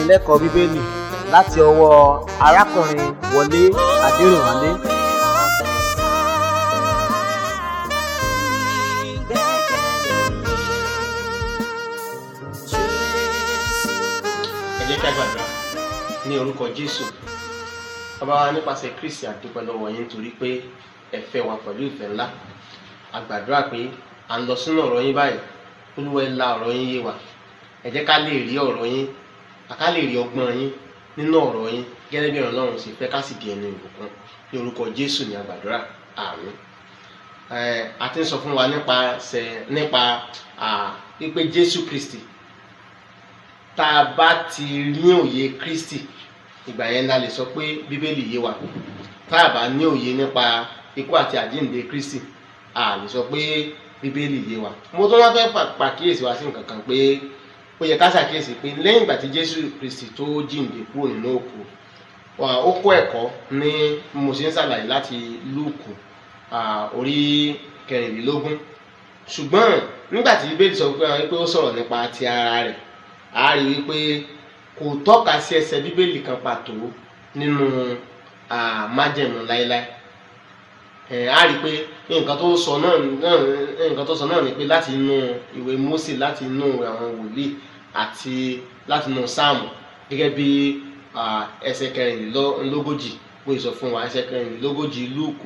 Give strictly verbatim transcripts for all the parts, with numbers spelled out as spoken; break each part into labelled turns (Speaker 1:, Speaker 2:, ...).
Speaker 1: ìdánilẹ́kọ̀ọ́ bíbélì láti ọwọ́ arákùnrin Wọlé Adérìnwálé.
Speaker 2: Ẹ jẹ́ ká gbàdúrà ní orúkọ Jésù. Bàbá wa, nípasẹ̀ Kristi, a dúpẹ́ lọ́wọ́ yín nítorí pé ẹ fẹ́ wa pẹ̀lú ìfẹ́ ńlá. A gbàdúrà pé à ń lọ sínú ọ̀rọ̀ yín báyìí. Olúwa, ẹ la ọ̀rọ̀ yín yé wa. Ẹ jẹ́ ká lè rí ọ̀rọ̀ yín, ká lè rí ọgbọ́n yín nínú ọ̀rọ̀ yín gẹ́gẹ́ bí Ọlọ́run sì fẹ́ ká sì di ẹni ìbùkún. Ní orúkọ Jésù ni a gbàdúrà. Àmín. Ẹ a ti ń sọ fún wa nípa ṣe nípa wípé Jésù Kristi, tá a bá ti ní òye Kristi, ìgbà yẹn la lè sọ pé Bíbélì yé wa. Tá a bá ní òye nípa ikú àti àjíǹde Kristi, a lè sọ pé Bíbélì yé wa. Mo tún wá fẹ́ pàkíyèsí wa sí nǹkan kan pé ó yẹ ká ṣàkíyèsí pé lẹ́yìn ìgbà tí Jésù Kristi tó jíǹde kúrò nínú òkú, ó kọ́ ẹ̀kọ́ ní mo ṣe ń ṣàlàyé láti Lúùkù orí kẹrìnlélógún. Ṣùgbọ́n nígbà tí Bíbélì sọ pé ó sọ̀rọ̀ nípa ti ara rẹ̀, a rí wípé kò tọ́ka sí ẹsẹ̀ Bíbélì kan pàtó nínú májẹ̀mú láéláé. A rí pé nǹkan tó sọ náà nǹkan tó sọ náà ni pé láti inú ìwé Mósè, láti inú àwọn wòlíì àti láti inú Sáàmù, gẹ́gẹ́ bí ẹsẹ̀ kẹrìnlélógójì bó ṣe sọ fún wa, ẹsẹ̀ kẹrìnlélógójì Lúùkù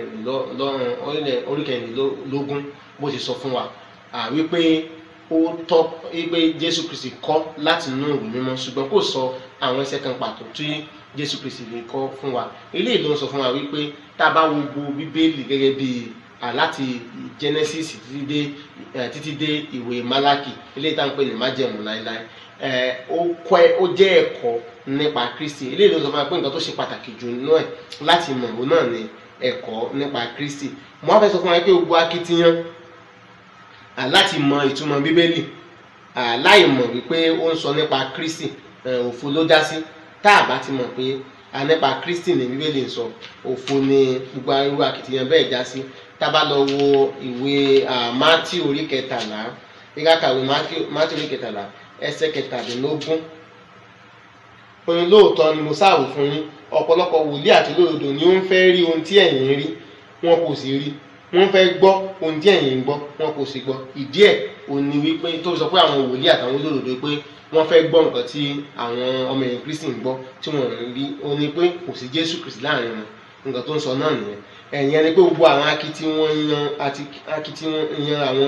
Speaker 2: orí kẹrìnlélógún bó ṣe sọ fún wa wípé ó tọ́ wípé Jésù Kristi kọ́ láti inú ìwé mímọ́, ṣùgbọ́n kò sọ àwọn ẹsẹ̀ kan pàtó tí Jésù Kristi lè kọ́ fún wa. Eléyìí ló ń sọ fún wa wípé tá a bá wo gbogbo Bíbélì gẹ́gẹ́ bí láti Genesis títí dé títí dé ìwé Málákì, eléyìí tá à ń pè ní májẹ̀mú láéláé, ó jẹ́ ẹ̀kọ́ nípa Kristi. Eléyìí ló ń sọ fún wa pé nǹkan tó ṣe pàtàkì jù nínú ẹ̀ láti mọ̀ òun náà ni ẹ̀kọ́ nípa Kristi. Mo wá fẹ́ sọ fún wa pé gbogbo akitiyan láti mọ ìtumọ̀ Bíbélì láì mọ̀ wípé ó ń sọ nípa Kristi, òfo ló já sí. Tá a bá ti mọ̀ pé nípa Kristi ni Bíbélì ń sọ, òfo ni gbogbo irú akitiyan bẹ́ẹ̀ já sí. Tá a bá lọ wo ìwé Mátì orí kẹtàlá, nígbà kàwé Mátì orí kẹtàlá ẹsẹ̀ kẹtàdínlógún, òun lóòótọ́ ni mo sáàwò fún yín, ọ̀pọ̀lọpọ̀ wòlíì àti olódodo ni ó ń fẹ́ rí ohun tí ẹ̀yin ń rí, wọn kò sì rí. Wọ́n fẹ́ gbọ́ ohun tí ẹ̀yin ń gbọ́, wọn kò sì gbọ́. Ìdí ẹ̀ ò ní wípé tó sọ pé àwọn wòlíì àtàwọn olódodo pé wọ́n fẹ́ gbọ́ nǹkan tí àwọn ọmọ ẹ̀yìn Kristi ń gbọ́ tí wọ́n ń rí, ó ní pé kò sí Jésù Kristi láàrin wọn. Nǹkan tó ń sọ náà nìyẹn. Ẹ̀yìn ẹni pé gbogbo àwọn akitiyan akitiyan àwọn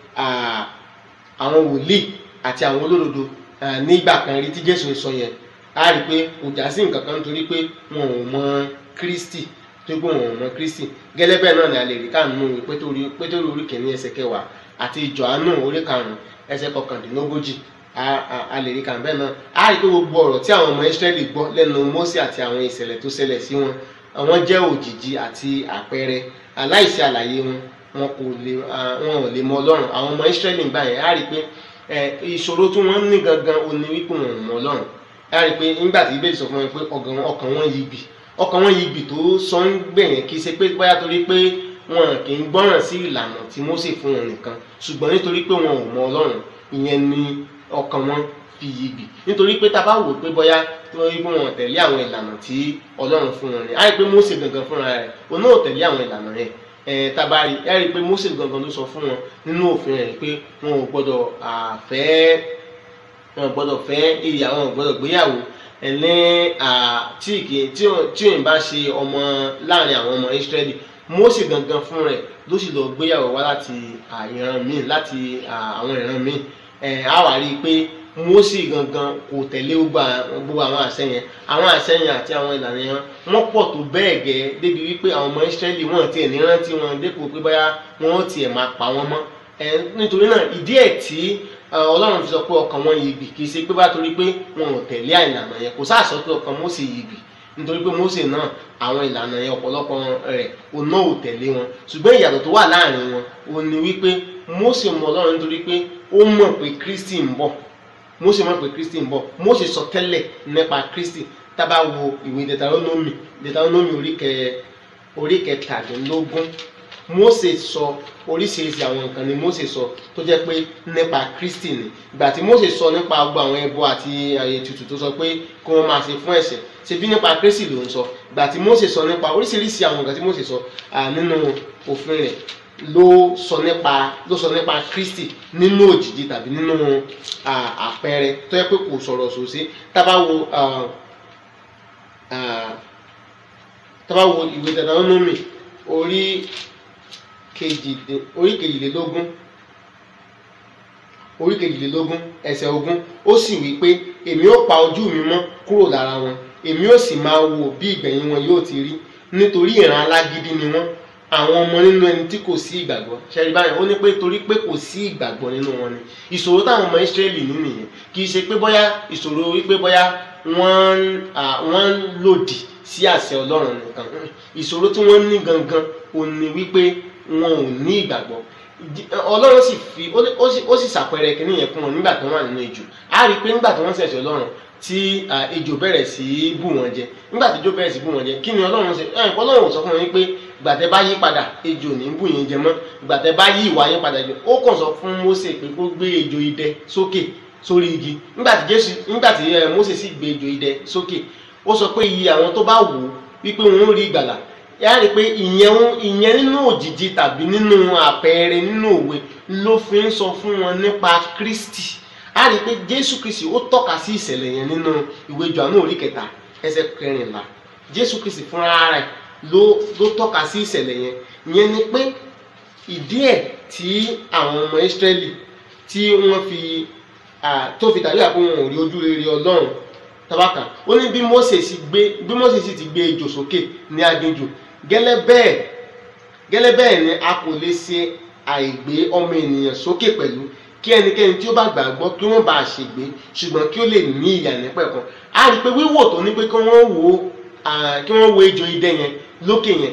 Speaker 2: àwọn wòlíì àti àwọn olódodo nígbà kan rí tí Jésù ń sọ yẹn, a rí pé kò já sí nǹkan kan nítorí pé wọn ò mọ Kristi, tó gbé wọn ò mọ Kristi. Gẹ́lẹ́ bẹ́ẹ̀ náà ni a lè rí káànú Pétérù orí kìíní ẹsẹ̀ kẹwàá àti Jòhánù orí karùn-ún ẹsẹ̀ kọkàndínlógójì, a lè rí kàn bẹ́ẹ̀ náà. A rí pé gbogbo ọ̀rọ̀ tí àwọn ọmọ Ísírẹ́lì gbọ́ lẹ́nu Mósè àti àwọn ìṣẹ̀lẹ̀ tó ṣẹlẹ̀ sí wọn, àwọn jẹ́ òjìji àti àpẹẹrẹ. Aláìsí àlàyé wọn, wọn kò lè wọn ò lè mọ Ọlọ́run. Àwọn ọmọ Ísírẹ́lì nígbà yẹn, a rí pé ìṣòro tí wọ́n ní gangan ò ní wípé wọn ò mọ Ọlọ́run. A rí pé nígbà tí Bíbélì sọ fún wọn pé ọkàn wọn yí bì, ọkàn wọn yí bì tó sọ ń gbẹ̀yìn, kì í ṣe pé bóyá torí pé wọn kì í gbọ́ràn sí ìlànà tí Mósè fún wọn nìkan, ṣùgbọ́n nítorí pé wọn ò mọ Ọlọ́run. Ìyẹn ni ọkàn wọn fi yí bì. Nítorí pé tá a bá wò pé bóyá torí pé wọn tẹ̀lé àwọn ìlànà tí Ọlọ́run fún wọn ni, a rí pé Mósè gangan fúnra rẹ̀ òun náà tẹ̀lé àwọn ìlànà yẹn. ẹ̀ tá a bá rí a rí pé Mósè gangan ló sọ fún wọn nínú òfin rẹ̀ pé wọn ò gbọ́dọ̀ fẹ́ wọn ò gbọ́dọ̀ fẹ́ ìyàwó, wọn ò gbọ́dọ̀ gbéyàwó ẹni tí kì tí tí ò ń bá ṣe ọmọ láàrin àwọn ọmọ Ísírẹ́lì. Mósè gangan fún rẹ̀ ló sì lọ gbéyàwó wá láti ìran míì, láti àwọn ìran míì. ẹ̀ á wà rí i pé Mósè gangan kò tẹ̀lé gbogbo àwọn àṣẹ yẹn. Àwọn àṣẹ yẹn àti àwọn ìlànà yẹn wọ́n pọ̀ tó bẹ́ẹ̀ gẹ́ débi wípé àwọn ọmọ Ísírẹ́lì wọn tiẹ̀ ní rántí wọn dépò pé bóyá wọn tiẹ̀ máa pa wọn mọ́. ẹ̀ nítorí náà ìdí ẹ̀ tí Ọlọ́run fi sọ pé ọkàn wọn yí bì, kì í ṣe pé bá torí pé wọn ò tẹ̀lé ìlànà yẹn. Kò sáà sọ pé ọkàn Mósè yí bì, nítorí pé Mósè náà àwọn ìlànà yẹn ọ̀pọ̀lọpọ̀ rẹ̀ òun náà ò tẹ̀lé wọn. Ṣùgbọ́n ìyàtọ̀ tó wà láàrin wọn òun ni wípé Mósè mọ Ọlọ́run nítorí pé ó mọ̀ pé Kristi ń bọ̀. Mósè mọ̀ pé Kristi ń bọ̀. Mósè sọ tẹ́lẹ̀ nípa Kristi. Tá bá wo ìwé Deuteronomy Deuteronomy orí kẹ orí kẹtàdínlógún Mósè sọ oríṣiríṣi àwọn nǹkan ni Mósè sọ tó jẹ́ pé nípa Kristi ni. Ìgbà tí Mósè sọ nípa gbogbo àwọn ẹbọ àti ètùtù tó sọ pé kí wọ́n máa ṣe fún ẹ̀ṣẹ̀, ṣe bí nípa Kristi ló ń sọ. Ìgbà tí Mósè sọ nípa oríṣiríṣi àwọn nǹkan tí Mósè sọ nínú òfin rẹ̀ ló sọ nípa ló sọ nípa Kristi nínú òjìji tàbí nínú àpẹẹrẹ tó yẹ pé kò sọ̀rọ̀ sòsé. Tá bá wo tá bá wo ìwé Deuteronomy orí kejìlélógún orí kejìlélógún ẹsẹ̀ ogún, ó sì wí pé èmi ó pa ojú mi mọ́ kúrò lára wọn, èmi ó sì máa wò bí ìgbẹ̀yìn wọn yóò ti rí, nítorí ìran alágídí ni wọ́n, àwọn ọmọ nínú ẹni tí kò sí ìgbàgbọ́. Ṣẹ́rí báyìí ó ní pé torí pé kò sí ìgbàgbọ́ nínú wọn ni. Ìṣòro táwọn ọmọ Ísírẹ́lì ní nìyẹn, kì í ṣe pé bóyá ìṣòro wípé bóyá wọ́n wọ́n lòdì sí àṣẹ Ọlọ́run nìkan. Ìṣòro tí wọ́n ní gangan ò ní wípé wọn ò ní ìgbàgbọ́. Ọlọ́run sì fi ó sì ṣàpẹẹrẹ kìíní yẹn fún wọn nígbà tí wọ́n wà nínú ejò. A rí i pé nígbà tí wọ́n ṣẹ̀ṣẹ̀ Ọlọ́run tí ejò bẹ̀rẹ̀ sí í bù wọ́n jẹ, nígbà tí ejò bẹ̀rẹ̀ sí í bù wọ́n jẹ, kí ni Ọlọ́run ṣe? ẹ̀ Ọlọ́run ò sọ fún wọn wípé ìgbà tẹ́ bá yí padà ejò ní bù yín jẹ mọ́, ìgbà tẹ́ bá yí ìwà yín padà jẹ. Ó kàn sọ fún Mósè pé kó gbé ejò idẹ sókè sórí igi. Nígbà tí Jésù nígbà tí Mósè sì gbé ejò idẹ sókè, ó sọ pé iye àwọn tó bá wò ó wípé wọn ó rí ìgbàlà. Yá rí i pé ìyẹn ìyẹn nínú òjìji tàbí nínú àpẹẹrẹ nínú òwe ló fi ń sọ fún wọn nípa Kristi. A rí i pé Jésù Kristi ó tọ́ka sí ìṣẹ̀lẹ̀ yẹn nínú ìwé Jòhánù orí kẹta ẹsẹ̀ kẹrìnlá. Jésù Kristi fúnra rẹ̀ ló ló tọ́ka sí ìṣẹ̀lẹ̀ yẹn. Ìyẹn ni pé ìdí ẹ̀ tí àwọn ọmọ Ísírẹ́lì tí wọ́n fi tó fi tàbí àpò wọn ò rí ojú rere Ọlọ́run tabaka. Ó ní bí Mósè sì gbé bí Mósè sì ti gbé ejò sókè ní aginjù, gẹ́lẹ́ bẹ́ẹ̀ gẹ́lẹ́ bẹ́ẹ̀ ni a kò lè ṣe àìgbé ọmọ ènìyàn sókè pẹ̀lú, kí ẹnikẹ́ni tí ó bá gbàgbọ́ kí wọ́n bá ṣègbé ṣùgbọ́n kí ó lè ní ìyà nípẹ̀kun. A rí i pé wíwò tó ní pé kí wọ́n wo kí wọ́n wo ejò idẹ yẹn lókè yẹn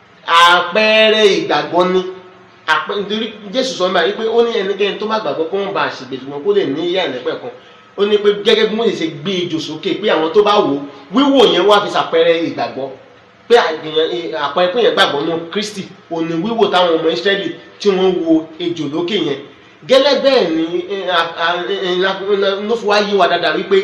Speaker 2: àpẹẹrẹ ìgbàgbọ́ ni. Nítorí Jésù sọ báyìí pé ó ní ẹnikẹ́ni tó bá gbàgbọ́ kí wọ́n bá ṣègbé ṣùgbọ́n kó lè ní ìyà nípẹ̀kun. Ó ní pé gẹ́gẹ́ bí Mósè ṣe gbé ejò sókè pé àwọn tó bá wò wíwò yẹn wá fi ṣàpẹẹrẹ ìgbàgbọ́ pé àpẹẹrẹ pé yẹn gbàgbọ́ nínú Kristi ò ní wíwò táwọn ọmọ Ísírẹ́lì tí wọ́n wo ejò lókè yẹn. Gẹ́lẹ́ bẹ́ẹ̀ ni ló fi wá yé wa dáadáa wípé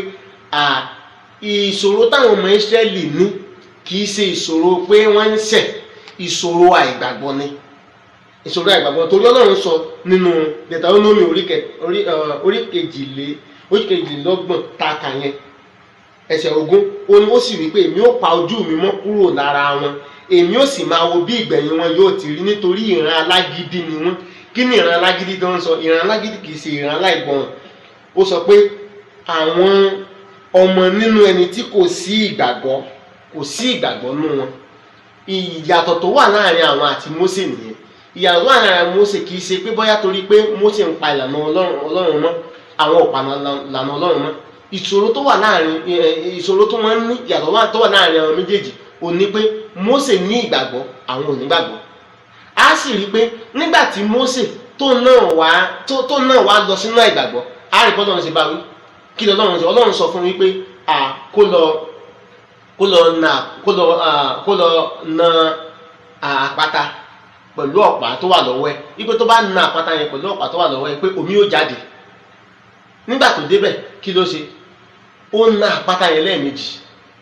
Speaker 2: ìṣòro táwọn ọmọ Ísírẹ́lì ní kì í ṣe ìṣòro pé wọ́n ń ṣẹ̀, ìṣòro àìgbàgbọ́ ni. Ìṣòro àìgbàgbọ́ torí Ọlọ́run sọ nínú Deuteronomy orí kejìlé orí kejìlélọ́gbọ̀n ta kà yẹn ẹsẹ̀ ogún, ó ní ó sì wí pé èmi ó pa ojú mi mọ́ kúrò lára wọn, èmi ó sì máa wo bí ìgbẹ̀yìn wọn yóò ti rí, nítorí ìran alágídí ni wọ́n. Kí ni ìran alágídí tó ń sọ? Ìran alágídí kì í ṣe ìran aláìgbọràn. Ó sọ pé àwọn ọmọ nínú ẹni tí kò sí ìgbàgbọ́ kò sí ìgbàgbọ́ nínú wọn. Ìyàtọ̀ tó wà láàrin àwọn àti Mósè nìyẹn. Ìyàtọ̀ wà láàrin Mósè kì í ṣe pé bóyá torí pé Mósè ń pa ìlànà Ọlọ́run mọ́, àwọn ò pa ìlànà Ọlọ́run mọ́. Ìṣòro tó wà láàrin ìṣòro tó wọ́n ní ìyàtọ̀ tó wà láàrin àwọn méjèèjì ò ní pé Mósè ní ìgbàgbọ́, àwọn ò ní gbàgbọ́. A sì rí i pé nígbà tí Mósè tó náà wá tó tó náà wá lọ sínú àìgbàgbọ́, a rí i pé Ọlọ́run ṣe bá wí. Kí lọ́lọ́run ṣe? Ọlọ́run sọ fún mi pé à kó lọ kó lọ na kó lọ kó lọ na àpáta pẹ̀lú ọ̀pá tó wà lọ́wọ́ ẹ̀. Wípé tó bá na àpáta yẹn pẹ̀lú ọ̀pá tó wà lọ́wọ́ ẹ̀ pé omi yóò jáde. Nígbà tó débẹ̀ kí ló ṣe? Ó na àpáta yẹn lẹ́ẹ̀mejì,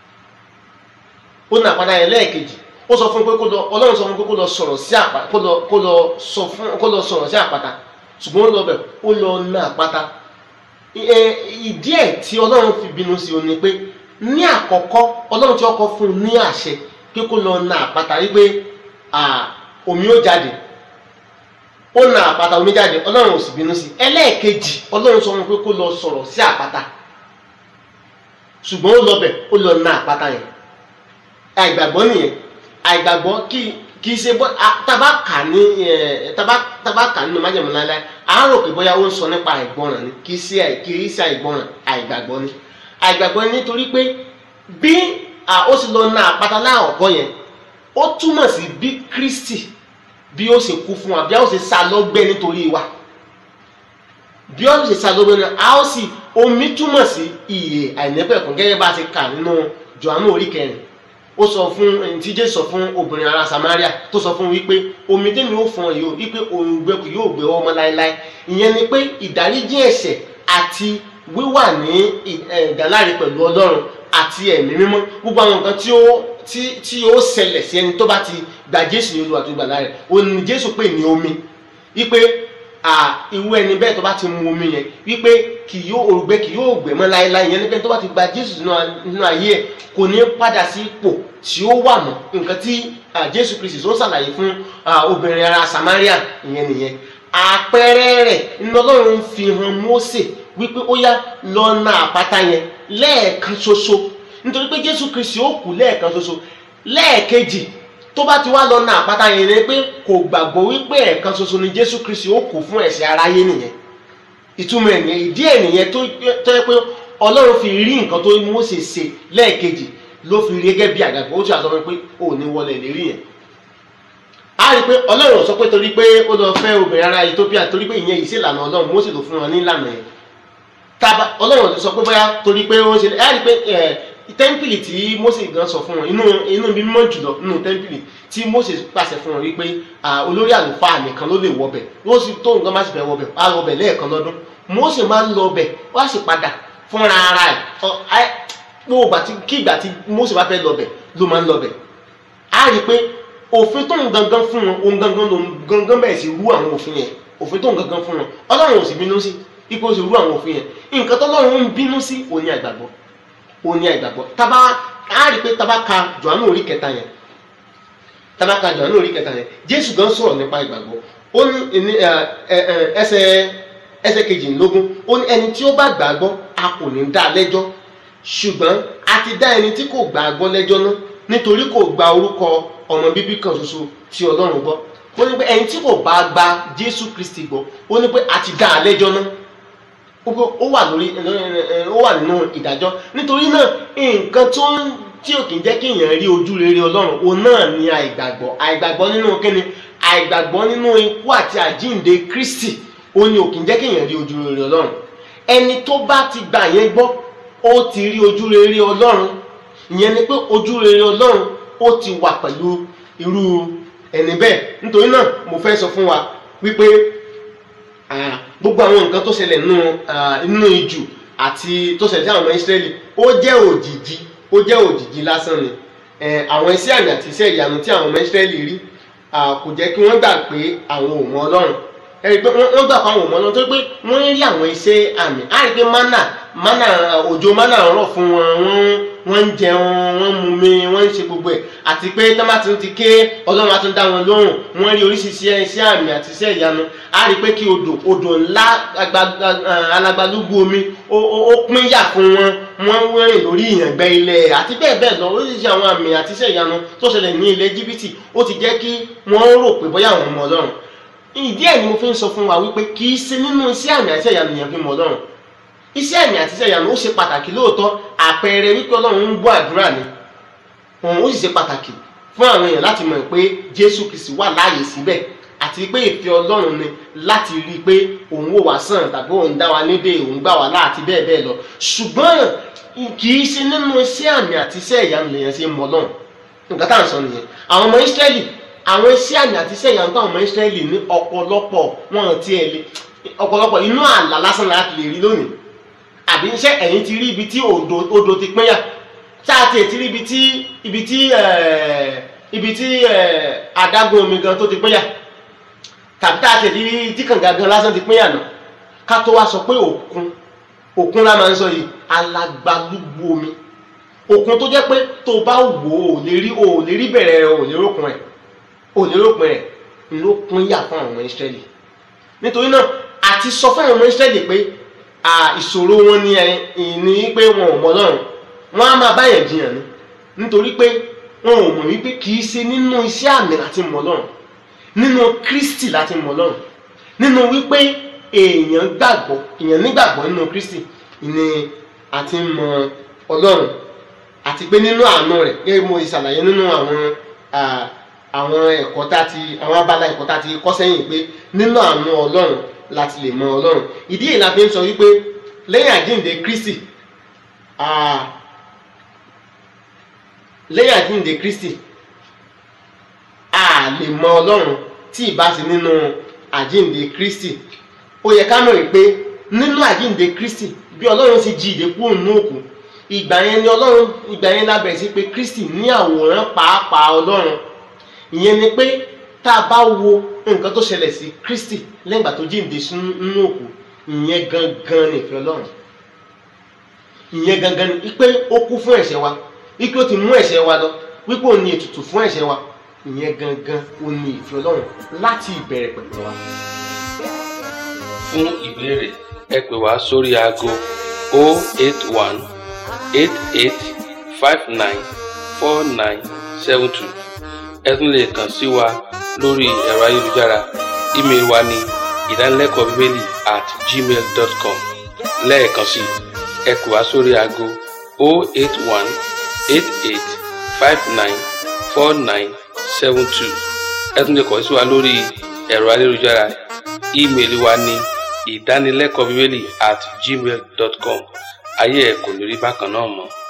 Speaker 2: ó na àpáta yẹn lẹ́ẹ̀kejì. Ó sọ fún pé kó lọ Ọlọ́run sọ fún pé kó lọ sọ̀rọ̀ sí àpáta kó lọ kó lọ sọ fún kó lọ sọ̀rọ̀ sí àpáta, ṣùgbọ́n ó lọ bẹ̀ ó lọ na àpáta. Ìdí ẹ̀ tí Ọlọ́run fi bínú sí òun ni pé ní àkọ́kọ́ Ọlọ́run tí ọkọ fún un ní àṣẹ pé kó lọ na àpáta wípé omi ó jáde, ó na àpáta omi jáde, Ọlọ́run ò sì bínú sí. Ẹlẹ́ẹ̀kejì Ọlọ́run sọ fún pé kó lọ sọ̀rọ̀ sí àpáta, ṣùgbọ́n ó lọ bẹ̀ ó lọ na àpáta yẹn. Àìgbàgbọ́ nìyẹn. Àìgbàgbọ́ kì kì í ṣe bọ́ tábà kà ní tábà tábà kà nínú májẹ̀mú láéláé, à ń rò pé bóyá ó ń sọ nípa àìgbọràn ni, kì í ṣe kì í ṣe àìgbọràn, àìgbàgbọ́ ni. Àìgbàgbọ́ ni nítorí pé bí ó sì lọ na àpáta láàkọ́ yẹn, ó túmọ̀ sí bí Kristi bí ó ṣe kú fún wa, bí a ó ṣe sá lọ́gbẹ́ nítorí wa, bí ó ṣe sá lọ́gbẹ́ náà, a ó sì omi túmọ̀ sí ìyè àìnípẹ̀kun gẹ́gẹ́ bá a ṣe kà nínú Jòhánù orí kẹrin ó sọ fún ẹni tí Jésù sọ fún obìnrin ará Samaria tó sọ fún wípé omi tèmi ó fún ọ yìí wípé òǹgbẹ kù yóò gbé ọmọ láéláé. Ìyẹn ni pé ìdáríjì ẹ̀ṣẹ̀ àti wíwà ní ìdáláre pẹ̀lú Ọlọ́run àti ẹ̀mí mímọ́, gbogbo àwọn nǹkan tí ó tí tí ó ṣẹlẹ̀ sí ẹni tó bá ti gba Jésù ní Olúwa tó gbàlà rẹ̀, ó ní Jésù pè ní omi, wípé à irú ẹni bẹ́ẹ̀ tó bá ti mu omi yẹn wípé kì yóò òrùgbẹ kì yóò gbẹ mọ́ láéláé. Ìyẹn ni pé tó bá ti gba Jésù nínú ayé ẹ̀ kò ní padà sí ipò tí ó wà mọ́. Nǹkan tí Jésù Kristi tó ń ṣàlàyé fún obìnrin ará Samaria ìyẹn nìyẹn. Àpẹẹrẹ rẹ̀ ní Ọlọ́run fi hàn Mósè wípé ó yá lọ na àpáta yẹn lẹ́ẹ̀kan ṣoṣo, nítorí pé Jésù Kristi ó kú lẹ́ẹ̀kan ṣoṣo. Lẹ́ẹ̀kejì tó bá ti wá lọ na àpáta yẹn ni pé kò gbàgbọ́ wípé ẹ̀ẹ̀kan ṣoṣo ni Jésù Kristi ó kú fún ẹ̀ṣẹ̀ aráyé nìyẹn. Ìtumọ̀ ẹ̀ nìyẹn, ìdí ẹ̀ nìyẹn tó yẹ pé Ọlọ́run fi rí nǹkan tó Mósè ṣe lẹ́ẹ̀kejì ló fi rí gẹ́gẹ́ bí àgbàgbọ́. Ó ti àsọ pé ò ní wọlé lérí yẹn. A rí pé Ọlọ́run sọ pé torí pé ó lọ fẹ́ obìnrin ará Ethiopia torí pé ìyẹn ìṣe ìlànà Ọlọ́run, Mósè ló fún wọn ní ìlànà yẹn. Tàbá Ọlọ́run sọ pé bóyá torí pé ó ń ṣe, a rí pé tẹ́ḿpìlì tí Mósè gan sọ fún wọn inú inú ibi mímọ́ jùlọ nínú tẹ́ḿpìlì tí Mósè pàṣẹ fún wọn wípé olórí àlùfáà nìkan ló lè wọbẹ̀, ó sì tó nǹkan má sì fẹ́ wọbẹ̀, á wọbẹ̀ lẹ́ẹ̀kan lọ́dún. Mósè máa ń lọ ọbẹ̀ wá sì padà fúnra ara ẹ̀, gbogbo kí ìgbà tí Mósè bá fẹ́ lọ ọbẹ̀ ló máa ń lọ ọbẹ̀. A rí pé òfin tó ń gangan fún wọn, òun gangan ló ń gangan bẹ̀rẹ̀ sí rú àwọn òfin yẹn, òfin tó ń gangan fún wọn Ọlọ́run ò sì bínú sí ipò ó sì rú àwọn òfin yẹn. Nǹkan tó Ọlọ́run ń bínú sí òní àìgbàgbọ́, òní àìgbàgbọ́. Tábà á rí pé tábà ka Jòhánù orí kẹta yẹn, tábà ka Jòhánù orí kẹta yẹn, Jésù gan sọ̀rọ̀ nípa ìgbàgbọ́. Ó ní ẹsẹ̀ ẹsẹ̀ kejìlélógún, ó ní ẹni tí ó bá gbàgbọ́ a kò ní dá lẹ́jọ́, ṣùgbọ́n a ti dá ẹni tí kò gbàgbọ́ lẹ́jọ́ náà nítorí kò gba orúkọ ọmọ bíbí kan ṣoṣo tí Ọlọ́run gbọ́. Ó ní pé ẹni tí kò bá gba Jésù Kristi gbọ́, ó ní pé a ti dá a lẹ́jọ́ náà, ó wà lórí ó wà nínú ìdájọ́. Nítorí náà nǹkan tó ń tí ò kì í jẹ́ kí èèyàn rí ojú rere Ọlọ́run, òun náà ni àìgbàgbọ́. Àìgbàgbọ́ nínú kíni? Àìgbàgbọ́ nínú ikú àti àjíǹde Kristi, ó ní ò kì í jẹ́ kí èèyàn rí ojú rere Ọlọ́run. Ẹni tó bá ti gbà yẹn gbọ́ ó ti rí ojú rere Ọlọ́run. Ìyẹn ni pé ojú rere Ọlọ́run ó ti wà pẹ̀lú irú ẹni bẹ́ẹ̀. Nítorí náà mo fẹ́ sọ fún wa wípé gbogbo àwọn nǹkan tó ṣẹlẹ̀ nínú ijù àti tó ṣẹlẹ̀ sí àwọn ọmọ Ísírẹ́lì ó jẹ́ òjìji, ó jẹ́ òjìji lásán ni. Àwọn iṣẹ́ àmì àti iṣẹ́ ìyanu tí àwọn ọmọ Ísírẹ́lì rí kò jẹ́ kí wọ́n gbà pé àwọn ò mọ Ọlọ́run. Ẹ rí pé wọ́n gbà pé àwọn ò mọ Ọlọ́run torí pé wọ́n rí àwọn iṣẹ́ àmì. A rí pé mánà mánà òjò mánà rọ̀ fún wọn, wọ́n ń jẹun, wọ́n ń mumi, wọ́n ń ṣe gbogbo ẹ̀, àti pé tọ́mátì ti ké Ọlọ́run á tún dá wọn lóhùn. Wọ́n rí oríṣiríṣi iṣẹ́ àmì àti iṣẹ́ ìyanu. A rí pé kí odò odò ńlá alagbalúgbú omi ó pín yà fún wọn, wọ́n rìn lórí ìyàngbẹ́ ilẹ̀ àti bẹ́ẹ̀ bẹ́ẹ̀ lọ. Oríṣiríṣi àwọn àmì àti iṣẹ́ ìyanu tó ṣẹlẹ̀ ní ilẹ̀ Íjíbítì ó ti jẹ́ kí wọ́n rò pé bóyá àwọn ọmọ Ọlọ́run. Ìdí ẹ̀ ni mo fi ń sọ fún wa wípé kì í ṣe nínú iṣẹ́ àmì àti iṣẹ́ ìyanu yẹn fi mọ Ọlọ́run. Iṣẹ́ àmì àti iṣẹ́ ìyanu ó ṣe pàtàkì lóòótọ́, àpẹẹrẹ wípé Ọlọ́run ń gbọ́ àdúrà ni. Òun ó sì ṣe pàtàkì fún àwọn èèyàn láti mọ̀ pé Jésù Kristi wà láàyè síbẹ̀, àti pé ìfẹ́ Ọlọ́run ni láti rí i pé òun wò wá sàn tàbí òun dá wa nídè, òun gbà wá láti bẹ́ẹ̀ bẹ́ẹ̀ lọ. Ṣùgbọ́n kì í ṣe nínú iṣẹ́ àmì àti iṣẹ́ ìyanu lèèyàn ṣe mọ Ọlọ́run. Nǹkan tá à ń sọ nìyẹn. Àwọn ọmọ Ísírẹ́lì, àwọn iṣẹ́ àmì àti iṣẹ́ ìyanu táwọn ọmọ Ísírẹ́lì ní ọ̀pọ̀lọpọ̀ wọn ti ẹ̀ lé ọ̀pọ̀lọpọ̀ inú àlá lásán láti lè rí lónìí. Àbí iṣẹ́ ẹ̀yin ti rí ibi tí odò odò ti pínyà, ṣáà ti ẹ̀ ti rí ibi tí ibi tí ibi tí adágún omi gan tó ti pínyà, tàbí tá a ti rí tí kànga gan lásán ti pínyà náà, ká tó wá sọ pé òkun òkun la máa ń sọ yìí, alagbalúgbú omi. Òkun tó jẹ́ pé tó bá wò ó lè rí ó lè rí bẹ̀rẹ̀ rẹ̀, ó lè rókun rẹ̀, ó lè rópin rẹ̀, ló pínyà fún àwọn ọmọ Ísírẹ́lì. Nítorí náà àti sọ fún àwọn ọmọ Ísírẹ́lì pé ìṣòro wọn ni ìní pé wọn ò mọ Ọlọ́run, wọn á máa báyẹn jiyàn ni, nítorí pé wọn ò mọ̀ wípé kì í ṣe nínú iṣẹ́ àmì láti mọ Ọlọ́run, nínú Kristi láti mọ Ọlọ́run, nínú wípé èèyàn gbàgbọ́ èèyàn nígbàgbọ́ nínú Kristi ni àti mọ Ọlọ́run, àti pé nínú àánú rẹ̀ gẹ́gẹ́ bí mo ṣàlàyé nínú àwọn àwọn ẹ̀kọ́ tá ti àwọn abala ẹ̀kọ́ tá ti kọ́ sẹ́yìn pé nínú àánú Ọlọ́run láti lè mọ Ọlọ́run. Ìdí èyí la fi ń sọ wípé lẹ́yìn àjíǹde Kristi lẹ́yìn àjíǹde Kristi a lè mọ Ọlọ́run tí ìbá sí nínú àjíǹde Kristi. Ó yẹ ká mọ̀ wípé nínú àjíǹde Kristi bí Ọlọ́run sì jí ìdè kúrò nínú òkú, ìgbà yẹn ni Ọlọ́run ìgbà yẹn la bẹ̀rẹ̀ sí pé Kristi ní àwòrán pàápàá Ọlọ́run. Ìyẹn ni pé tá a bá wo nǹkan tó ṣẹlẹ̀ sí Kristi lẹ́yìn ìgbà tó jíǹde nínú òkú, ìyẹn gangan ni ìfẹ́ Ọlọ́run. Ìyẹn gangan ni pé ó kú fún ẹ̀ṣẹ̀ wa, wípé ó ti mú ẹ̀ṣẹ̀ wa lọ, wípé ó ní ètùtù fún ẹ̀ṣẹ̀ wa. Ìyẹn gangan ó ní ìfẹ́ Ọlọ́run láti ìbẹ̀rẹ̀ pẹ̀pẹ̀ wa.
Speaker 3: Fún ìbéèrè ẹ pè wá sórí aago zero eight one eight eight five nine four nine seven two. Ẹ tún lè kàn sí wa lórí ẹ̀rọ ayélujára. Ímeèlì wa ní ìdánilẹ́kọ̀ọ́ bíbélì at gmail dot com. Lẹ́ẹ̀kan sí ẹ pè wá sórí aago zero eight one eight eight five nine four nine seven two. Ẹ tún lè kàn sí wa lórí ẹ̀rọ ayélujára. Ímeèlì wa ní ìdánilẹ́kọ̀ọ́ bíbélì at gmail dot com. Ayé ẹ̀ kò ní rí bákan náà mọ́.